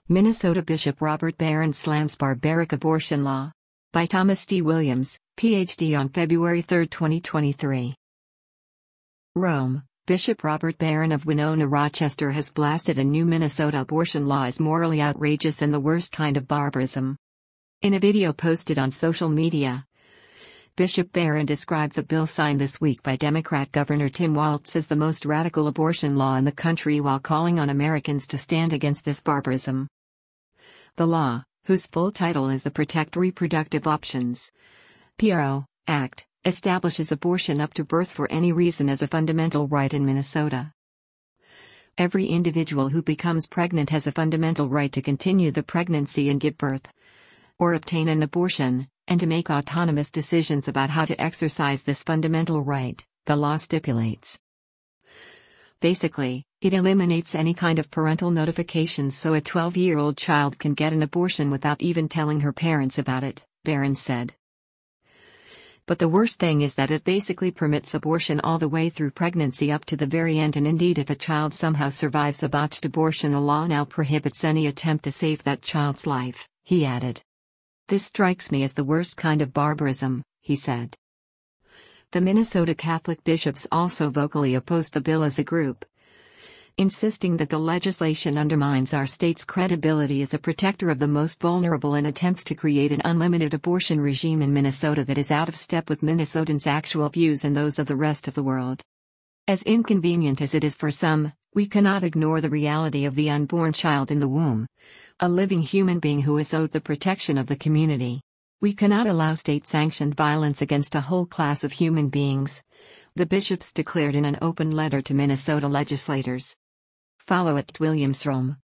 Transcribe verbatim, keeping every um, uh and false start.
Minnesota Bishop Robert Barron slams barbaric abortion law. By Thomas D. Williams, P H D on February third, twenty twenty-three. Rome. Bishop Robert Barron of Winona Rochester has blasted a new Minnesota abortion law as morally outrageous and the worst kind of barbarism. In a video posted on social media, Bishop Barron described the bill signed this week by Democrat Governor Tim Walz as the most radical abortion law in the country while calling on Americans to stand against this barbarism. The law, whose full title is the Protect Reproductive Options P R O Act, establishes abortion up to birth for any reason as a fundamental right in Minnesota. Every individual who becomes pregnant has a fundamental right to continue the pregnancy and give birth, or obtain an abortion, and to make autonomous decisions about how to exercise this fundamental right, the law stipulates. Basically, it eliminates any kind of parental notifications so a twelve-year-old child can get an abortion without even telling her parents about it, Barron said. But the worst thing is that it basically permits abortion all the way through pregnancy up to the very end, and indeed if a child somehow survives a botched abortion, the law now prohibits any attempt to save that child's life, he added. This strikes me as the worst kind of barbarism, he said. The Minnesota Catholic bishops also vocally opposed the bill as a group, insisting that the legislation undermines our state's credibility as a protector of the most vulnerable and attempts to create an unlimited abortion regime in Minnesota that is out of step with Minnesotans' actual views and those of the rest of the world. As inconvenient as it is for some, we cannot ignore the reality of the unborn child in the womb, a living human being who is owed the protection of the community. We cannot allow state-sanctioned violence against a whole class of human beings, the bishops declared in an open letter to Minnesota legislators. Follow at Williams Rome.